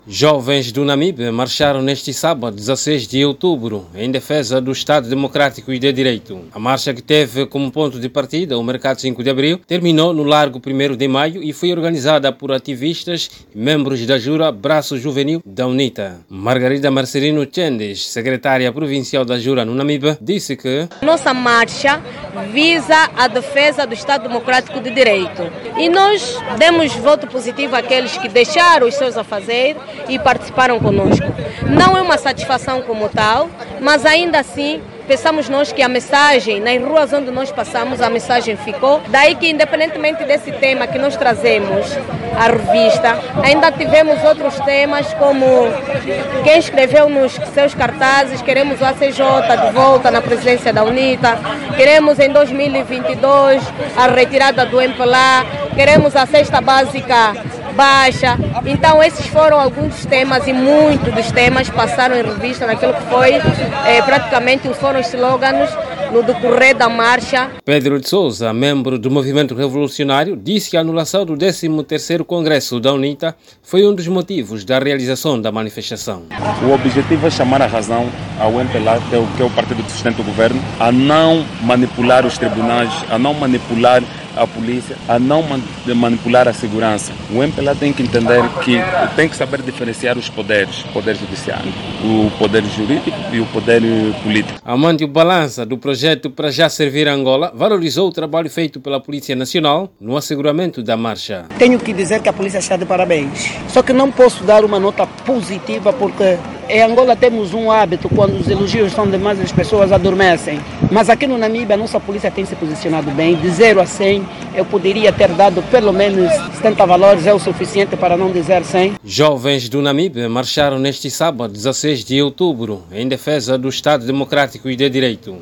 Jovens do Namibe marcharam neste sábado, 16 de outubro, em defesa do Estado Democrático e de Direito. A marcha, que teve como ponto de partida o Mercado 5 de Abril, terminou no Largo 1º de Maio e foi organizada por ativistas e membros da Jura Braço Juvenil da UNITA. Margarida Marcelino Chendes, secretária provincial da Jura no Namibe, disse que nossa marcha visa a defesa do Estado Democrático de Direito. E nós demos voto positivo àqueles que deixaram os seus afazeres e participaram conosco. Não é uma satisfação como tal, mas ainda assim pensamos nós que a mensagem, nas ruas onde nós passamos, a mensagem ficou. Daí que, independentemente desse tema que nós trazemos à revista, ainda tivemos outros temas, como quem escreveu nos seus cartazes: queremos o ACJ de volta na presidência da UNITA, queremos em 2022 a retirada do MPLA, queremos a cesta básica baixa. Então esses foram alguns temas e muitos dos temas passaram em revista naquilo que foi praticamente foram os slogans no decorrer da marcha. Pedro de Souza, membro do Movimento Revolucionário, disse que a anulação do 13º Congresso da UNITA foi um dos motivos da realização da manifestação. O objetivo é chamar a razão ao MPLA, que é o partido que sustenta o governo, a não manipular os tribunais, a não manipular a polícia, a não manipular a segurança. O MPLA tem que entender que tem que saber diferenciar os poderes, o poder judiciário, o poder jurídico e o poder político. Amândio Balança, do projeto Para Já Servir Angola, valorizou o trabalho feito pela Polícia Nacional no asseguramento da marcha. Tenho que dizer que a polícia está de parabéns. Só que não posso dar uma nota positiva porque em Angola temos um hábito: quando os elogios são demais, as pessoas adormecem. Mas aqui no Namibe a nossa polícia tem se posicionado bem. De 0 a 100, eu poderia ter dado pelo menos 70 valores, é o suficiente para não dizer 100. Jovens do Namibe marcharam neste sábado, 16 de outubro, em defesa do Estado Democrático e de Direito.